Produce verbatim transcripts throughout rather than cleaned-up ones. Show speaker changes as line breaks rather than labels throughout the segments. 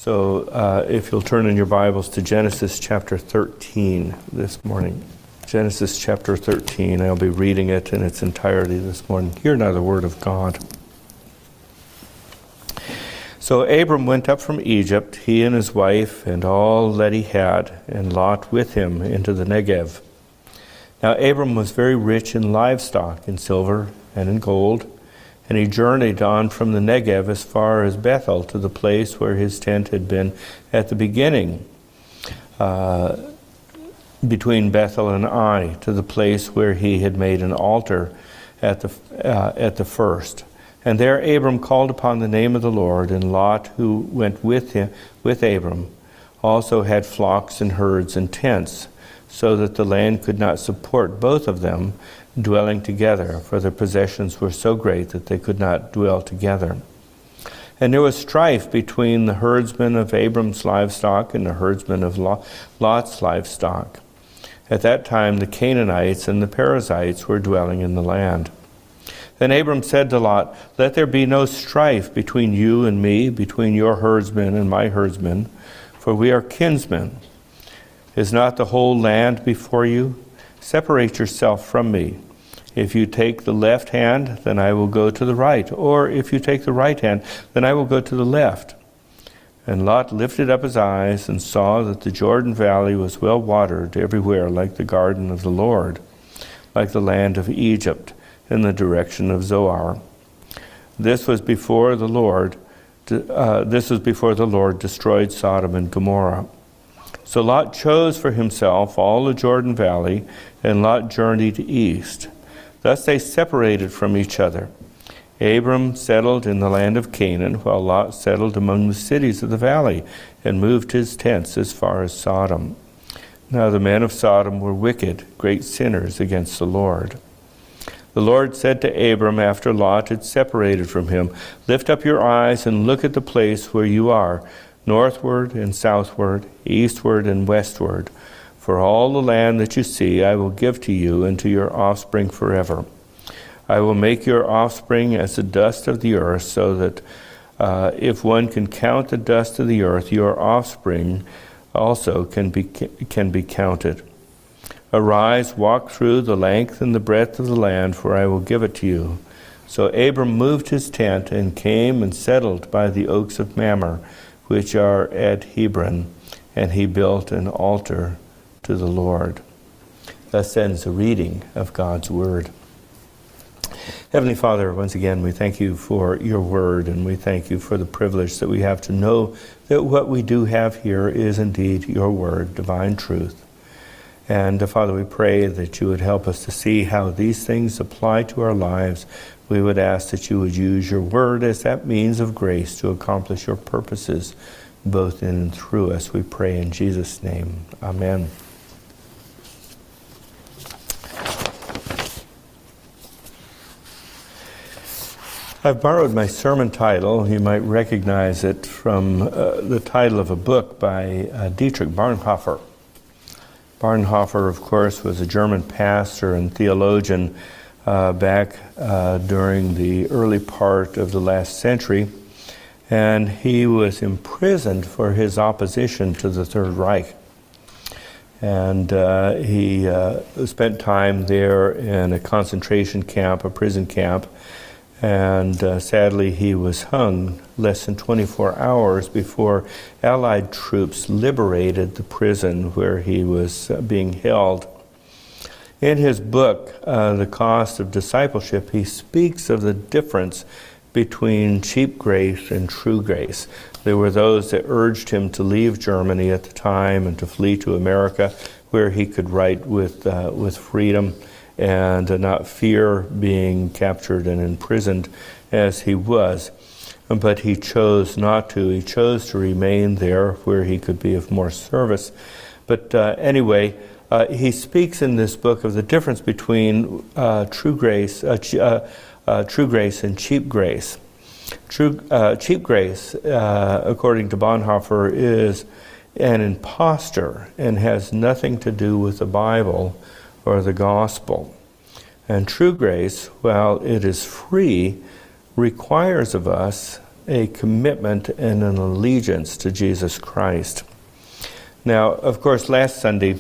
So uh, if you'll turn in your Bibles to Genesis chapter thirteen this morning. Genesis chapter thirteen. I'll be reading it in its entirety this morning. Hear now the word of God. So Abram went up from Egypt, he and his wife, and all that he had, and Lot with him, into the Negev. Now Abram was very rich in livestock, in silver and in gold, and he journeyed on from the Negev as far as Bethel, to the place where his tent had been at the beginning, uh, between Bethel and Ai, to the place where he had made an altar at the uh, at the first. And there Abram called upon the name of the Lord, and Lot, who went with him with Abram, also had flocks and herds and tents, so that the land could not support both of them dwelling together, for their possessions were so great that they could not dwell together. And there was strife between the herdsmen of Abram's livestock and the herdsmen of Lot's livestock. At that time the Canaanites and the Perizzites were dwelling in the land. Then Abram said to Lot, "Let there be no strife between you and me, between your herdsmen and my herdsmen, for we are kinsmen. Is not the whole land before you? Separate yourself from me. If you take the left hand, then I will go to the right. Or if you take the right hand, then I will go to the left." And Lot lifted up his eyes and saw that the Jordan Valley was well watered everywhere, like the garden of the Lord, like the land of Egypt, in the direction of Zoar. This was before the Lord. Uh, this was before the Lord destroyed Sodom and Gomorrah. So Lot chose for himself all the Jordan Valley, and Lot journeyed east. Thus they separated from each other. Abram settled in the land of Canaan, while Lot settled among the cities of the valley, and moved his tents as far as Sodom. Now the men of Sodom were wicked, great sinners against the Lord. The Lord said to Abram after Lot had separated from him, "Lift up your eyes and look at the place where you are, northward and southward, eastward and westward. For all the land that you see I will give to you and to your offspring forever. I will make your offspring as the dust of the earth, so that uh, if one can count the dust of the earth, your offspring also can be can be counted. Arise, walk through the length and the breadth of the land, for I will give it to you." So Abram moved his tent and came and settled by the oaks of Mamre, which are at Hebron, and he built an altar to the Lord. Thus ends the reading of God's Word. Heavenly Father, once again, we thank you for your Word, and we thank you for the privilege that we have to know that what we do have here is indeed your Word, divine truth. And uh, Father, we pray that you would help us to see how these things apply to our lives. We would ask that you would use your Word as that means of grace to accomplish your purposes, both in and through us. We pray in Jesus' name. Amen. I've borrowed my sermon title. You might recognize it from uh, the title of a book by uh, Dietrich Bonhoeffer. Bonhoeffer, of course, was a German pastor and theologian uh, back uh, during the early part of the last century, and he was imprisoned for his opposition to the Third Reich. And uh, he uh, spent time there in a concentration camp, a prison camp, and uh, sadly he was hung less than twenty-four hours before Allied troops liberated the prison where he was uh, being held. In his book, uh, The Cost of Discipleship, he speaks of the difference between cheap grace and true grace. There were those that urged him to leave Germany at the time and to flee to America, where he could write with uh, with freedom and uh, not fear being captured and imprisoned as he was. But he chose not to. He chose to remain there where he could be of more service. But uh, anyway, uh, he speaks in this book of the difference between uh, true grace, uh, ch- uh, uh, true grace and cheap grace. True uh, cheap grace, uh, according to Bonhoeffer, is an impostor and has nothing to do with the Bible or the gospel. And true grace, while it is free, requires of us a commitment and an allegiance to Jesus Christ. Now, of course, last Sunday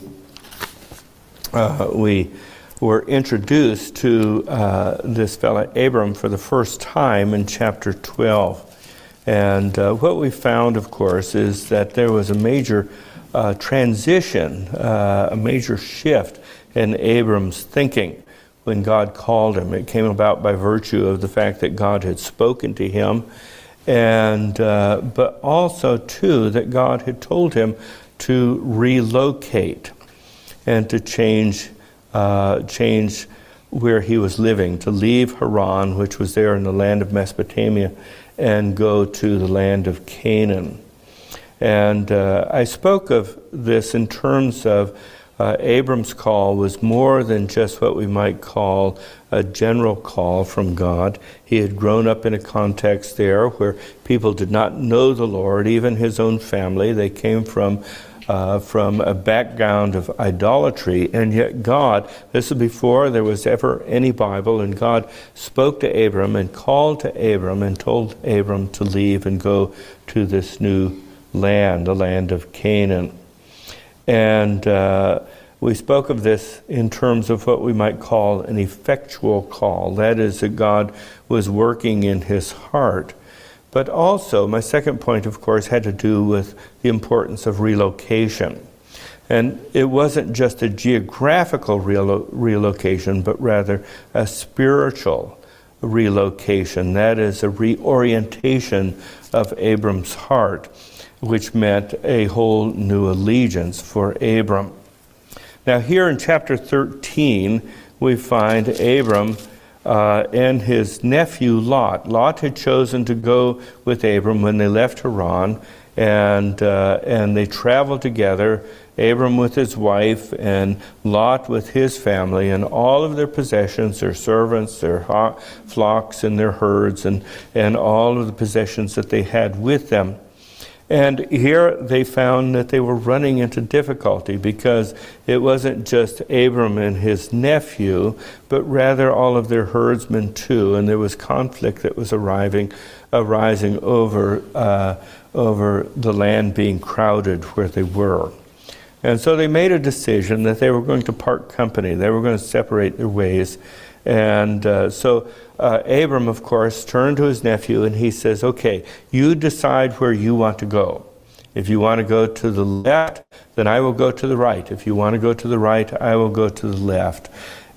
uh, we were introduced to uh, this fellow Abram for the first time in chapter twelve. And uh, what we found, of course, is that there was a major uh, transition, uh, a major shift in Abram's thinking when God called him. It came about by virtue of the fact that God had spoken to him, and uh, but also, too, that God had told him to relocate and to change uh, change where he was living, to leave Haran, which was there in the land of Mesopotamia, and go to the land of Canaan. And uh, I spoke of this in terms of uh, Abram's call was more than just what we might call a general call from God. He had grown up in a context there where people did not know the Lord, even his own family. They came from Uh, from a background of idolatry, and yet God, this is before there was ever any Bible, and God spoke to Abram and called to Abram and told Abram to leave and go to this new land, the land of Canaan. And uh, we spoke of this in terms of what we might call an effectual call. That is, that God was working in his heart. But also, my second point, of course, had to do with the importance of relocation. And it wasn't just a geographical relo- relocation, but rather a spiritual relocation. That is a reorientation of Abram's heart, which meant a whole new allegiance for Abram. Now here in chapter thirteen, we find Abram Uh, and his nephew Lot. Lot had chosen to go with Abram when they left Haran, and uh, and they traveled together, Abram with his wife and Lot with his family, and all of their possessions, their servants, their ho- flocks and their herds, and, and all of the possessions that they had with them. And here they found that they were running into difficulty because it wasn't just Abram and his nephew, but rather all of their herdsmen too. And there was conflict that was arriving, arising over uh, over the land being crowded where they were. And so they made a decision that they were going to part company. They were going to separate their ways. And uh, so uh, Abram, of course, turned to his nephew and he says, okay, you decide where you want to go. If you want to go to the left, then I will go to the right. If you want to go to the right, I will go to the left.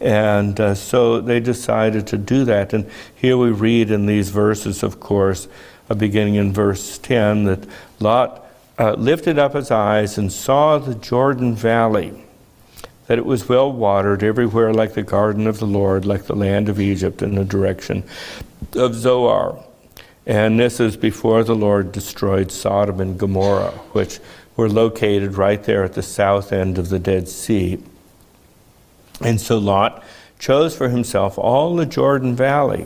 And uh, so they decided to do that. And here we read in these verses, of course, uh, beginning in verse ten, that Lot uh, lifted up his eyes and saw the Jordan Valley, that it was well watered everywhere like the garden of the Lord, like the land of Egypt in the direction of Zoar. And this is before the Lord destroyed Sodom and Gomorrah, which were located right there at the south end of the Dead Sea. And so Lot chose for himself all the Jordan Valley.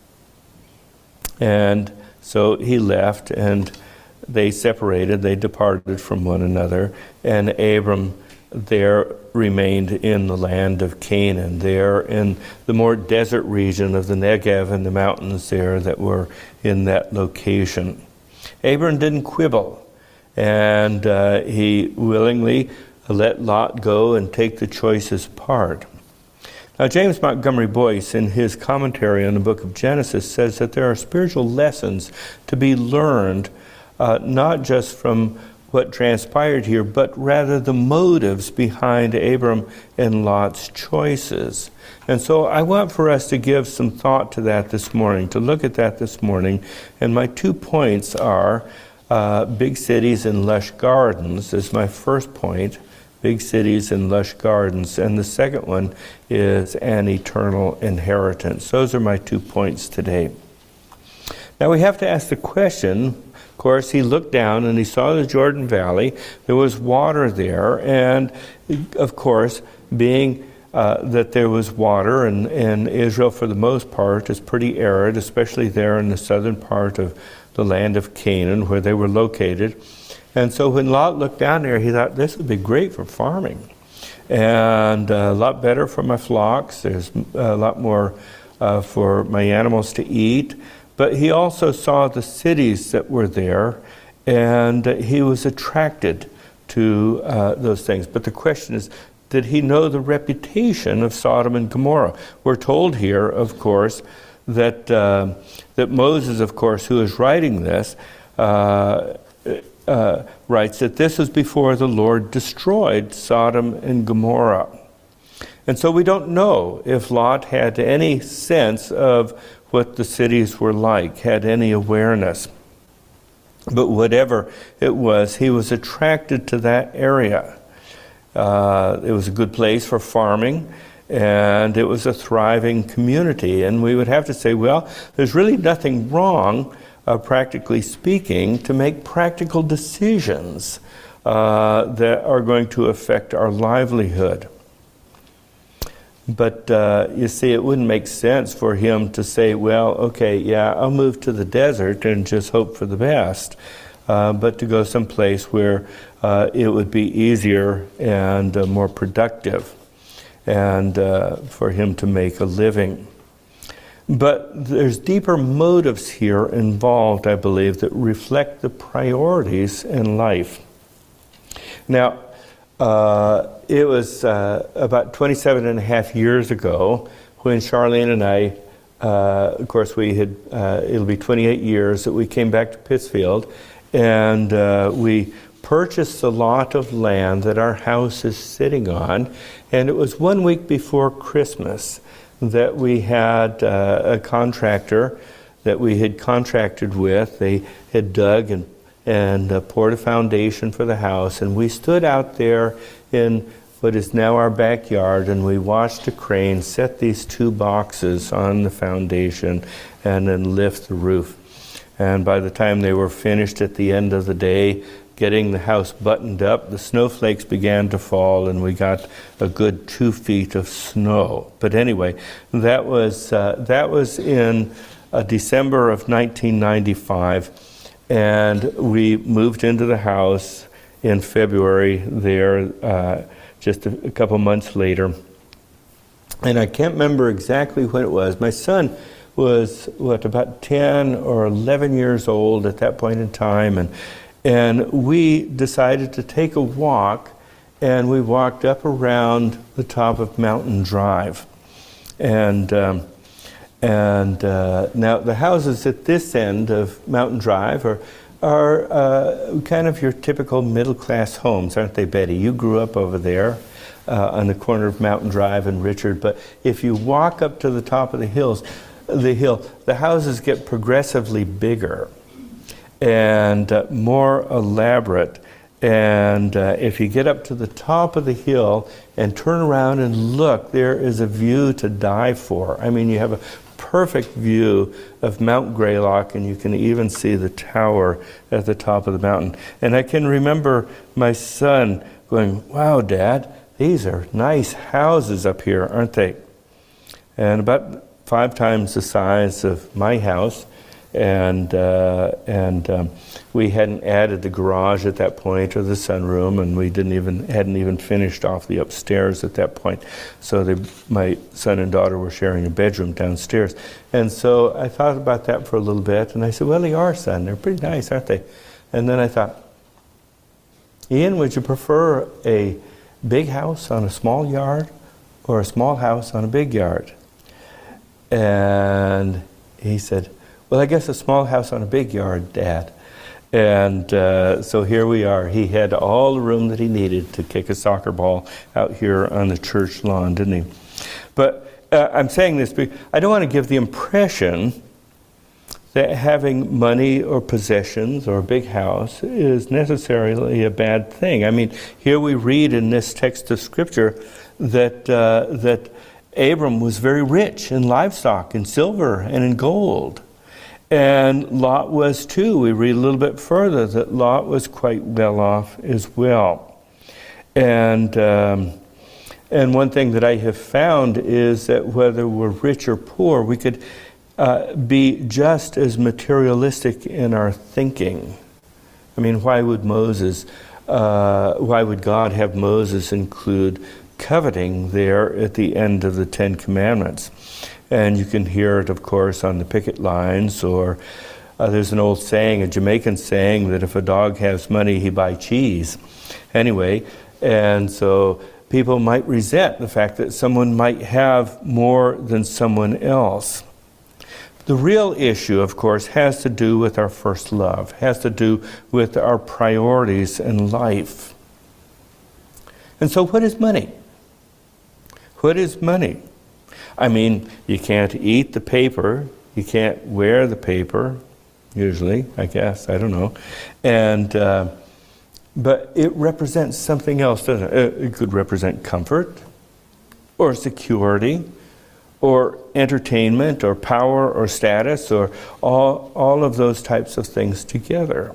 And so he left, and they separated, they departed from one another, and Abram there remained in the land of Canaan, there in the more desert region of the Negev and the mountains there that were in that location. Abram didn't quibble, and uh, he willingly let Lot go and take the choicest part. Now, James Montgomery Boyce, in his commentary on the book of Genesis, says that there are spiritual lessons to be learned, uh, not just from what transpired here, but rather the motives behind Abram and Lot's choices. And so I want for us to give some thought to that this morning, to look at that this morning. And my two points are uh, big cities and lush gardens is my first point, big cities and lush gardens. And the second one is an eternal inheritance. Those are my two points today. Now we have to ask the question. Of course, he looked down and he saw the Jordan Valley. There was water there, and of course, being uh, that there was water, and, and Israel, for the most part, is pretty arid, especially there in the southern part of the land of Canaan, where they were located. And so when Lot looked down there, he thought, this would be great for farming, and a lot better for my flocks. There's a lot more uh, for my animals to eat. But he also saw the cities that were there, and he was attracted to uh, those things. But the question is, did he know the reputation of Sodom and Gomorrah? We're told here, of course, that uh, that Moses, of course, who is writing this, uh, uh, writes that this was before the Lord destroyed Sodom and Gomorrah. And so we don't know if Lot had any sense of what the cities were like, had any awareness. But whatever it was, he was attracted to that area. Uh, it was a good place for farming, and it was a thriving community. And we would have to say, well, there's really nothing wrong, uh, practically speaking, to make practical decisions uh, that are going to affect our livelihood. But uh, you see, it wouldn't make sense for him to say, well, okay, yeah, I'll move to the desert and just hope for the best, uh, but to go someplace where uh, it would be easier and uh, more productive, and uh, for him to make a living. But there's deeper motives here involved, I believe, that reflect the priorities in life. Now, uh, it was uh, about twenty-seven and a half years ago when Charlene and I, uh, of course, we had, uh, it'll be twenty-eight years that we came back to Pittsfield, and uh, we purchased a lot of land that our house is sitting on. And it was one week before Christmas that we had uh, a contractor that we had contracted with. They had dug and, and uh, poured a foundation for the house. And we stood out there in what is now our backyard, and we watched a crane set these two boxes on the foundation and then lift the roof. And by the time they were finished at the end of the day, getting the house buttoned up, the snowflakes began to fall, and we got a good two feet of snow. But anyway, that was uh, that was in uh, December of nineteen ninety-five, and we moved into the house in February there, uh, just a, a couple months later. And I can't remember exactly when it was. My son was, what, about ten or eleven years old at that point in time, and And we decided to take a walk, and we walked up around the top of Mountain Drive. And um, and uh, now the houses at this end of Mountain Drive are, are uh, kind of your typical middle-class homes, aren't they, Betty? You grew up over there uh, on the corner of Mountain Drive and Richard. But if you walk up to the top of the hills, the hill, the houses get progressively bigger and uh, more elaborate. And uh, if you get up to the top of the hill and turn around and look, there is a view to die for. I mean, you have a perfect view of Mount Greylock, and you can even see the tower at the top of the mountain. And I can remember my son going, "Wow, Dad, these are nice houses up here, aren't they?" And about five times the size of my house. And uh, and um, we hadn't added the garage at that point, or the sunroom, and we didn't even hadn't even finished off the upstairs at that point. So they, my son and daughter were sharing a bedroom downstairs. And so I thought about that for a little bit, and I said, "Well, they are, son. They're pretty nice, aren't they?" And then I thought, "Ian, would you prefer a big house on a small yard, or a small house on a big yard?" And he said, "Well, I guess a small house on a big yard, Dad." And uh, so here we are. He had all the room that he needed to kick a soccer ball out here on the church lawn, didn't he? But uh, I'm saying this because I don't want to give the impression that having money or possessions or a big house is necessarily a bad thing. I mean, here we read in this text of Scripture that uh, that Abram was very rich in livestock, in silver, and in gold. And Lot was too. We read a little bit further that Lot was quite well off as well. And um, and one thing that I have found is that whether we're rich or poor, we could uh, be just as materialistic in our thinking. I mean, why would Moses, uh, why would God have Moses include coveting there at the end of the Ten Commandments? And you can hear it, of course, on the picket lines, or uh, there's an old saying, a Jamaican saying, that if a dog has money, he buy cheese. Anyway, and so people might resent the fact that someone might have more than someone else. The real issue, of course, has to do with our first love, has to do with our priorities in life. And so what is money? What is money? I mean, you can't eat the paper, you can't wear the paper, usually, I guess, I don't know. And uh, but it represents something else, doesn't it? It could represent comfort, or security, or entertainment, or power, or status, or all, all of those types of things together.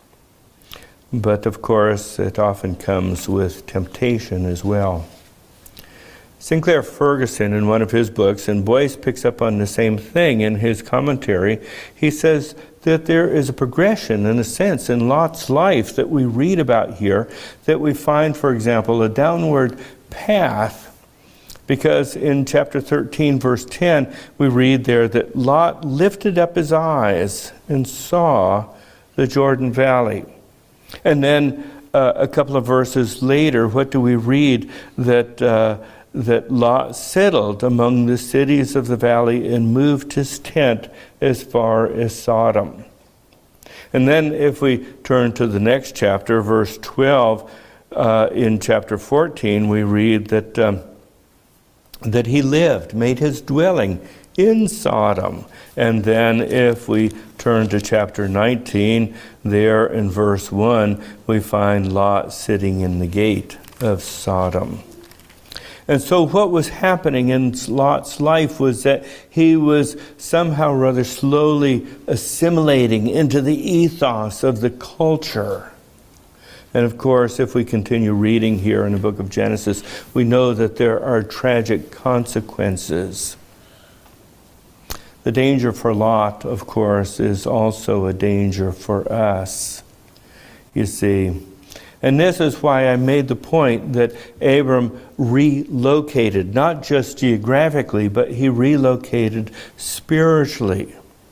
But of course, it often comes with temptation as well. Sinclair Ferguson, in one of his books, and Boyce picks up on the same thing in his commentary, he says that there is a progression, in a sense, in Lot's life that we read about here, that we find, for example, a downward path, because in chapter thirteen, verse ten, we read there that Lot lifted up his eyes and saw the Jordan Valley. And then uh, a couple of verses later, what do we read? That uh, that Lot settled among the cities of the valley and moved his tent as far as Sodom. And then if we turn to the next chapter, verse twelve, uh, in chapter fourteen, we read that um, that he lived, made his dwelling in Sodom. And then if we turn to chapter nineteen, there in verse one, we find Lot sitting in the gate of Sodom. And so what was happening in Lot's life was that he was somehow rather slowly assimilating into the ethos of the culture. And of course, if we continue reading here in the book of Genesis, we know that there are tragic consequences. The danger for Lot, of course, is also a danger for us, you see. And this is why I made the point that Abram relocated, not just geographically, but he relocated spiritually.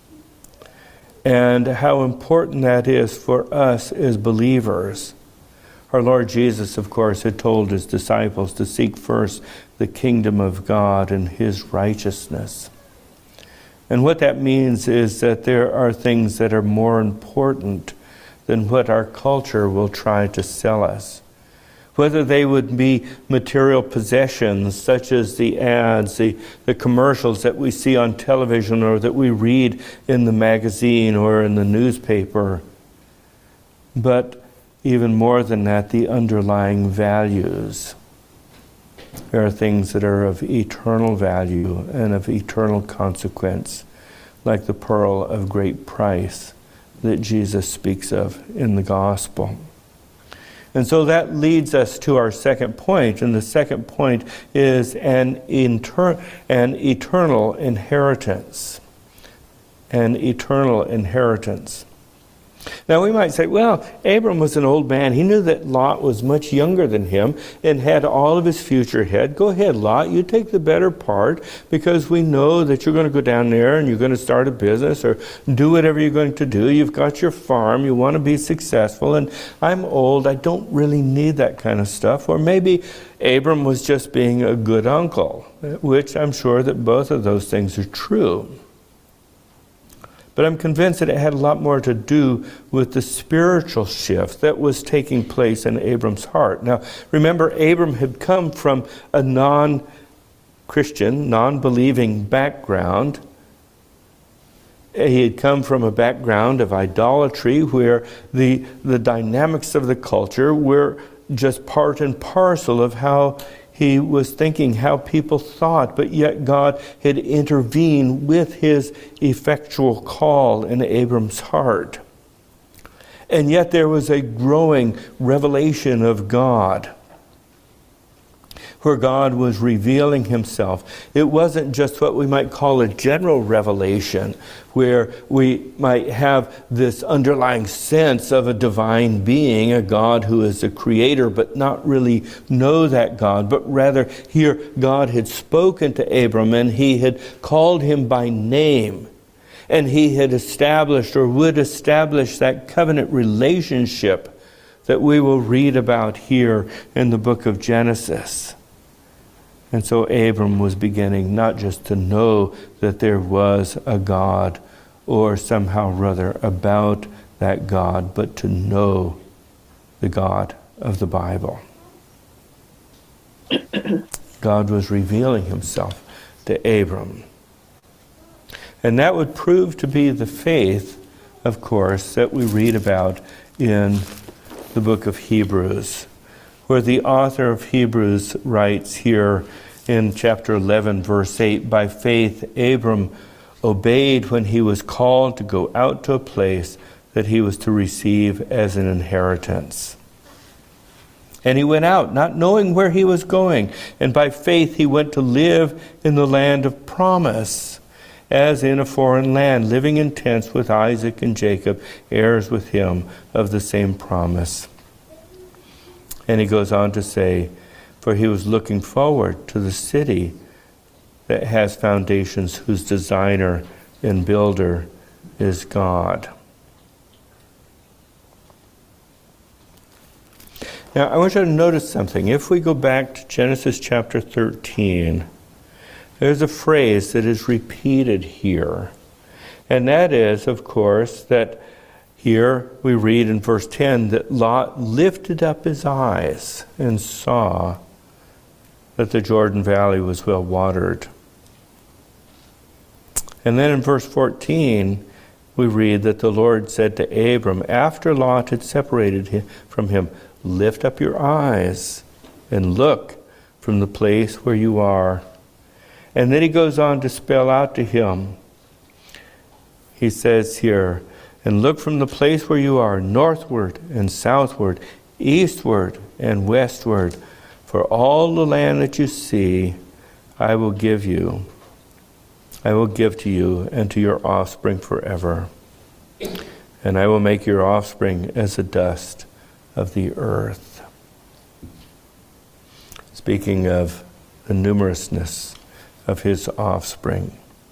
And how important that is for us as believers. Our Lord Jesus, of course, had told his disciples to seek first the kingdom of God and his righteousness. And what that means is that there are things that are more important than what our culture will try to sell us. Whether they would be material possessions, such as the ads, the, the commercials that we see on television or that we read in the magazine or in the newspaper. But even more than that, the underlying values. There are things that are of eternal value and of eternal consequence, like the pearl of great price that Jesus speaks of in the gospel. And so that leads us to our second point, and the second point is an, inter- an eternal inheritance. An eternal inheritance. Now we might say, well, Abram was an old man. He knew that Lot was much younger than him and had all of his future ahead. Go ahead, Lot, you take the better part, because we know that you're going to go down there and you're going to start a business or do whatever you're going to do. You've got your farm. You want to be successful. And I'm old. I don't really need that kind of stuff. Or maybe Abram was just being a good uncle, which I'm sure that both of those things are true. But I'm convinced that it had a lot more to do with the spiritual shift that was taking place in Abram's heart. Now, remember, Abram had come from a non-Christian, non-believing background. He had come from a background of idolatry where the, the dynamics of the culture were just part and parcel of how he was thinking, how people thought, but yet God had intervened with his effectual call in Abram's heart. And yet there was a growing revelation of God. where God was revealing himself. It wasn't just what we might call a general revelation, where we might have this underlying sense of a divine being, a God who is the creator, but not really know that God. But rather, here God had spoken to Abram, and he had called him by name. And he had established, or would establish, that covenant relationship that we will read about here in the book of Genesis. And so Abram was beginning not just to know that there was a God, or somehow rather about that God, but to know the God of the Bible. God was revealing himself to Abram. And that would prove to be the faith, of course, that we read about in the book of Hebrews, where the author of Hebrews writes here in chapter eleven, verse eight, "By faith Abram obeyed when he was called to go out to a place that he was to receive as an inheritance. And he went out, not knowing where he was going. And by faith he went to live in the land of promise, as in a foreign land, living in tents with Isaac and Jacob, heirs with him of the same promise." And he goes on to say, "For he was looking forward to the city that has foundations, whose designer and builder is God." Now, I want you to notice something. If we go back to Genesis chapter thirteen, there's a phrase that is repeated here. And that is, of course, that here we read in verse ten that Lot lifted up his eyes and saw that the Jordan Valley was well watered. And then in verse fourteen, we read that the Lord said to Abram, after Lot had separated him from him, "Lift up your eyes and look from the place where you are." And then he goes on to spell out to him. He says here, "And look from the place where you are, northward and southward, eastward and westward. For all the land that you see, I will give you. I will give to you and to your offspring forever. And I will make your offspring as the dust of the earth." Speaking of the numerousness of his offspring.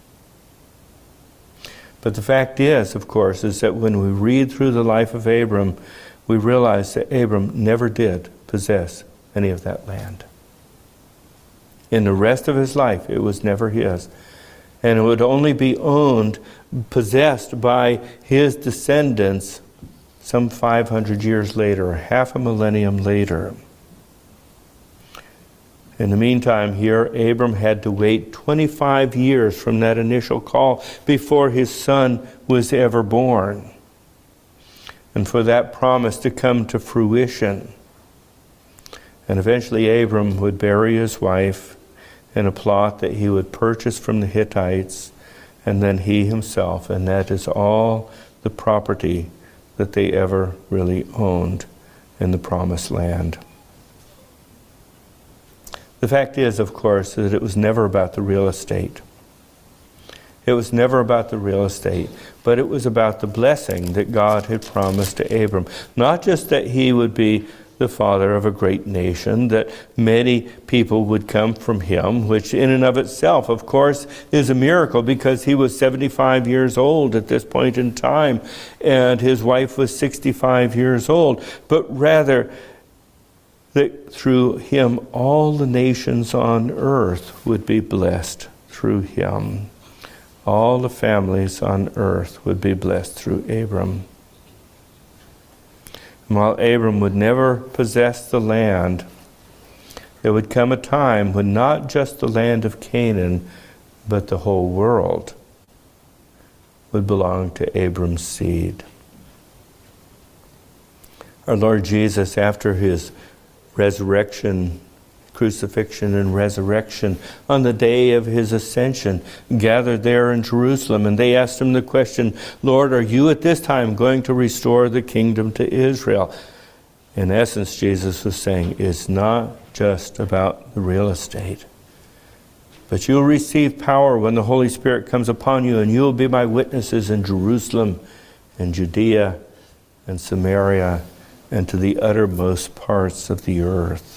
But the fact is, of course, is that when we read through the life of Abram, we realize that Abram never did possess any of that land. In the rest of his life, it was never his. And it would only be owned, possessed by his descendants some five hundred years later, half a millennium later. In the meantime, here, Abram had to wait twenty-five years from that initial call before his son was ever born, and for that promise to come to fruition. And eventually Abram would bury his wife in a plot that he would purchase from the Hittites, and then he himself, and that is all the property that they ever really owned in the promised land. The fact is, of course, that it was never about the real estate. It was never about the real estate, but it was about the blessing that God had promised to Abram. Not just that he would be the father of a great nation, that many people would come from him, which in and of itself, of course, is a miracle, because he was seventy-five years old at this point in time, and his wife was sixty-five years old, but rather that through him all the nations on earth would be blessed through him. All the families on earth would be blessed through Abram. And while Abram would never possess the land, there would come a time when not just the land of Canaan, but the whole world would belong to Abram's seed. Our Lord Jesus, after his resurrection, crucifixion and resurrection, on the day of his ascension, gathered there in Jerusalem, and they asked him the question, "Lord, are you at this time going to restore the kingdom to Israel?" In essence, Jesus was saying, it's not just about the real estate, but you'll receive power when the Holy Spirit comes upon you, and you'll be my witnesses in Jerusalem and Judea and Samaria and to the uttermost parts of the earth.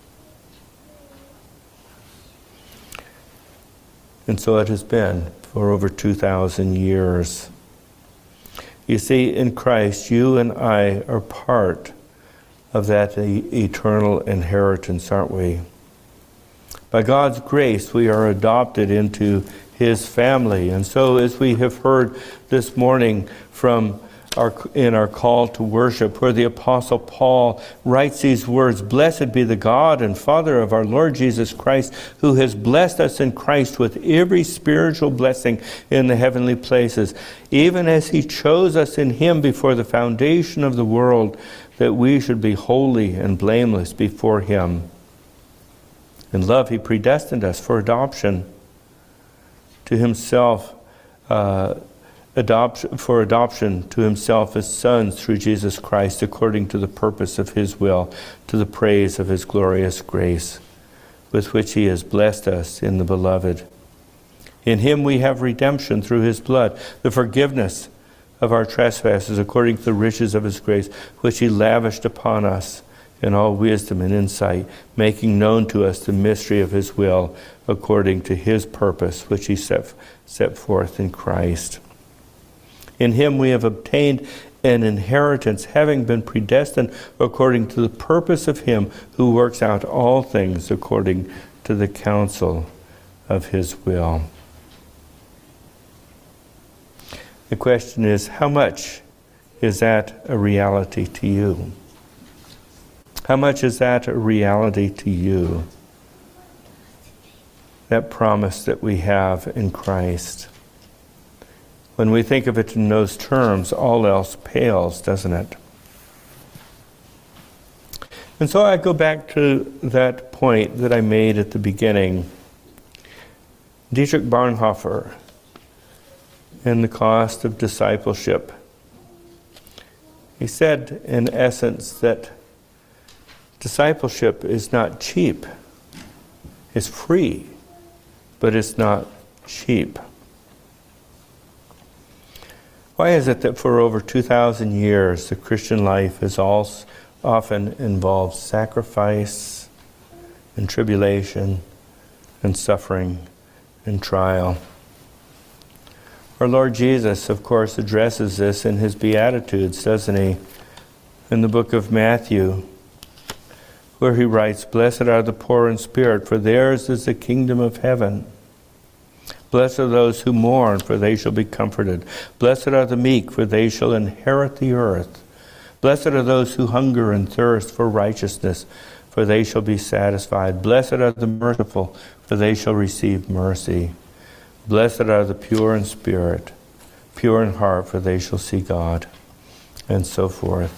And so it has been for over two thousand years. You see, in Christ, you and I are part of that e- eternal inheritance, aren't we? By God's grace, we are adopted into His family. And so, as we have heard this morning from our, in our call to worship, where the Apostle Paul writes these words, "Blessed be the God and Father of our Lord Jesus Christ, who has blessed us in Christ with every spiritual blessing in the heavenly places, even as He chose us in Him before the foundation of the world, that we should be holy and blameless before Him. In love, He predestined us for adoption to Himself, uh, adoption for adoption to Himself as sons through Jesus Christ, according to the purpose of His will, to the praise of His glorious grace, with which He has blessed us in the Beloved. In Him we have redemption through His blood, the forgiveness of our trespasses, according to the riches of His grace, which He lavished upon us in all wisdom and insight, making known to us the mystery of His will, according to His purpose, which He set, set forth in Christ. In Him we have obtained an inheritance, having been predestined according to the purpose of Him who works out all things according to the counsel of His will." The question is, how much is that a reality to you? How much is that a reality to you? That promise that we have in Christ. When we think of it in those terms, all else pales, doesn't it? And so I go back to that point that I made at the beginning. Dietrich Bonhoeffer and the cost of discipleship. He said, in essence, that discipleship is not cheap. It's free, but it's not cheap. Why is it that for over two thousand years the Christian life has all often involved sacrifice and tribulation and suffering and trial? Our Lord Jesus, of course, addresses this in His Beatitudes, doesn't He? In the book of Matthew, where He writes, "Blessed are the poor in spirit, for theirs is the kingdom of heaven. Blessed are those who mourn, for they shall be comforted. Blessed are the meek, for they shall inherit the earth. Blessed are those who hunger and thirst for righteousness, for they shall be satisfied. Blessed are the merciful, for they shall receive mercy. Blessed are the pure in spirit, pure in heart, for they shall see God," and so forth.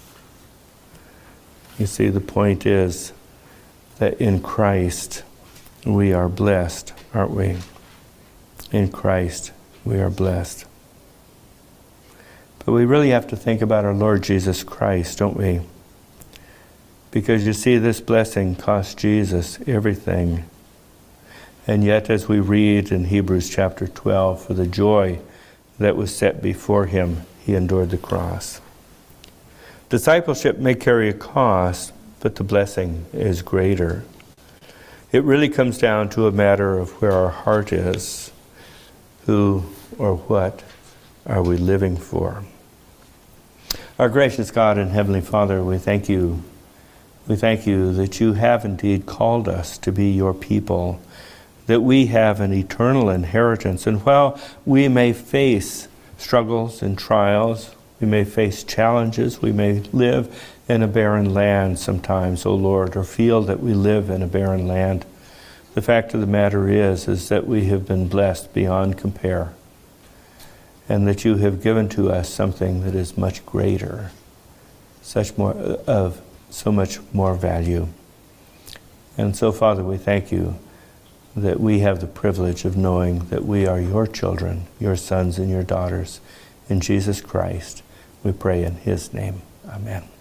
You see, the point is that in Christ we are blessed, aren't we? In Christ we are blessed. But we really have to think about our Lord Jesus Christ, don't we? Because you see, this blessing cost Jesus everything. And yet, as we read in Hebrews chapter twelve, for the joy that was set before Him, He endured the cross. Discipleship may carry a cost, but the blessing is greater. It really comes down to a matter of where our heart is. Who or what are we living for? Our gracious God and Heavenly Father, we thank You. We thank You that You have indeed called us to be Your people, that we have an eternal inheritance. And while we may face struggles and trials, we may face challenges, we may live in a barren land sometimes, O Lord, or feel that we live in a barren land, the fact of the matter is, is that we have been blessed beyond compare, and that You have given to us something that is much greater, such more of so much more value. And so, Father, we thank You that we have the privilege of knowing that we are Your children, Your sons and Your daughters. In Jesus Christ, we pray in His name. Amen.